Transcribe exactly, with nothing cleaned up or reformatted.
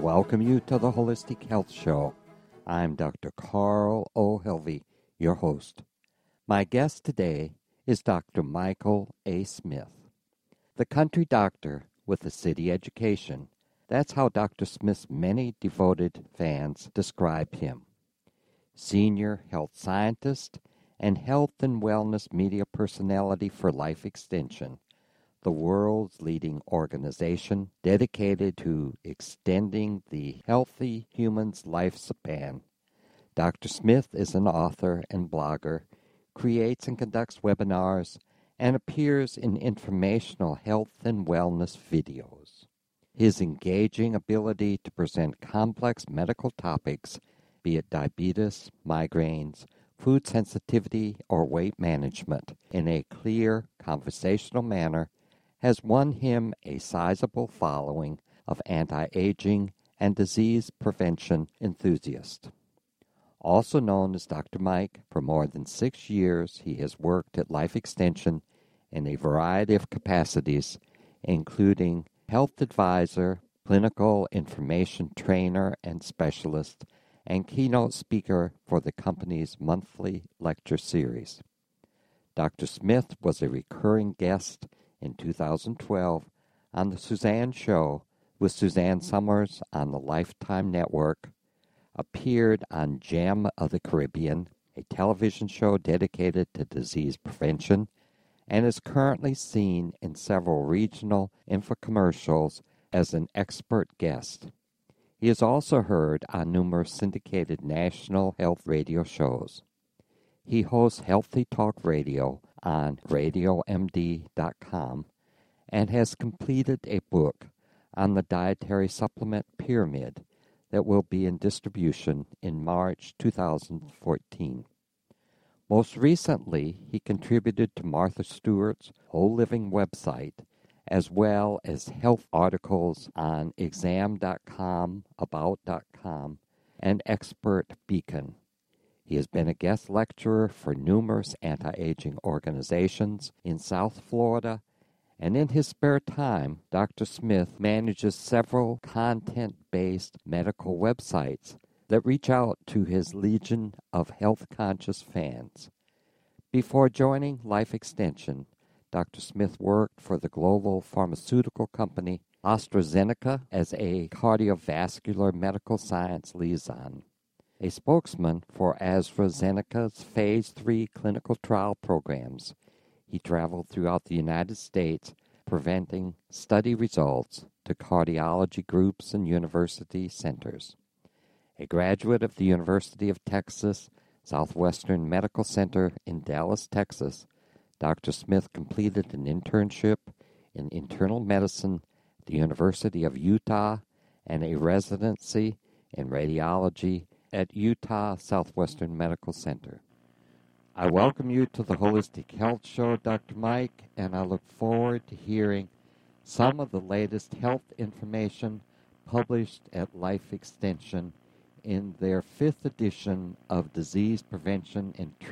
welcome you to the Holistic Health Show. I'm Doctor Carl O'Helvey, your host. My guest today is Doctor Michael A. Smith, the country doctor with a city education. That's how Doctor Smith's many devoted fans describe him. Senior health scientist and health and wellness media personality for Life Extension, the world's leading organization dedicated to extending the healthy human's lifespan. Doctor Smith is an author and blogger, creates and conducts webinars, and appears in informational health and wellness videos. His engaging ability to present complex medical topics, be it diabetes, migraines, food sensitivity, or weight management, in a clear, conversational manner, has won him a sizable following of anti-aging and disease prevention enthusiasts. Also known as Doctor Mike, for more than six years he has worked at Life Extension in a variety of capacities, including health advisor, clinical information trainer and specialist, and keynote speaker for the company's monthly lecture series. Doctor Smith was a recurring guest in two thousand twelve on The Suzanne Show with Suzanne Summers on the Lifetime Network, appeared on Gem of the Caribbean, a television show dedicated to disease prevention, and is currently seen in several regional infomercials as an expert guest. He is also heard on numerous syndicated national health radio shows. He hosts Healthy Talk Radio on radio m d dot com and has completed a book on the dietary supplement pyramid that will be in distribution in March two thousand fourteen. Most recently, he contributed to Martha Stewart's Whole Living website, as well as health articles on exam dot com, about dot com, and Expert Beacon. He has been a guest lecturer for numerous anti-aging organizations in South Florida, and in his spare time, Doctor Smith manages several content-based medical websites that reach out to his legion of health-conscious fans. Before joining Life Extension, Doctor Smith worked for the global pharmaceutical company AstraZeneca as a cardiovascular medical science liaison, a spokesman for AstraZeneca's Phase three clinical trial programs. He traveled throughout the United States presenting study results to cardiology groups and university centers. A graduate of the University of Texas Southwestern Medical Center in Dallas, Texas, Doctor Smith completed an internship in internal medicine at the University of Utah and a residency in radiology at Utah Southwestern Medical Center. I welcome you to the Holistic Health Show, Doctor Mike, and I look forward to hearing some of the latest health information published at Life Extension in their fifth edition of Disease Prevention and